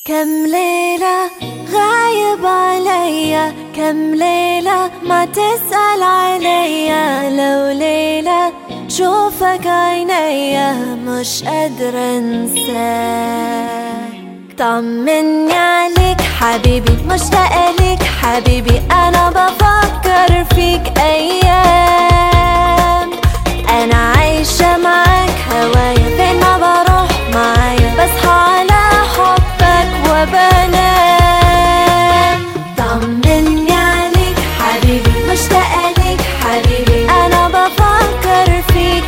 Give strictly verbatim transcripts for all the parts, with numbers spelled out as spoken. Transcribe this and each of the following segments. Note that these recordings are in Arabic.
كم ليلة غايب عليا، كم ليلة ما تسأل عليا، لو ليلة شوفك عينيا مش قادرة انساك. طمني عليك حبيبي، مشتاقة ليك حبيبي، انا بفكر فيك ايام. انا عايشة معاك هوايا، فين ما بروح معايا بصحى على حبك وبنام. طمني عليك حبيبي، مشتاقة ليك حبيبي، انا بفكر فيك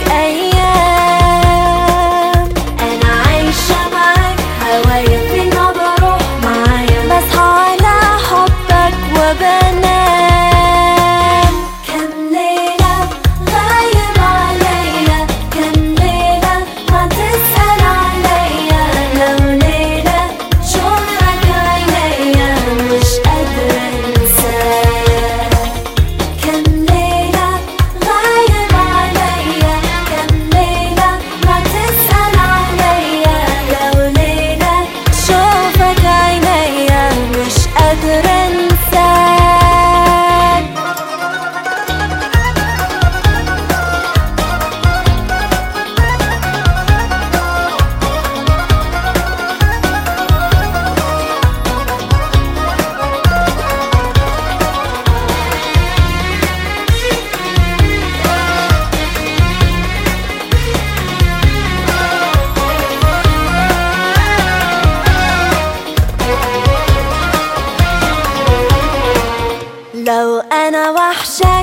ايام. انا عايشة معاك هوايا، فين ما بروح معايا بصحى على حبك وبنام. كم ليلة غايب عليا، كم ليلة ما تسأل عليا، لو ليلة شوفك عينيا مش قادرة انساك. كم ليلة غايب عليا، كم ليلة ما تسأل عليا، لو ليلة شوفك عينيا مش قادرة انساك. لو أنا وحشة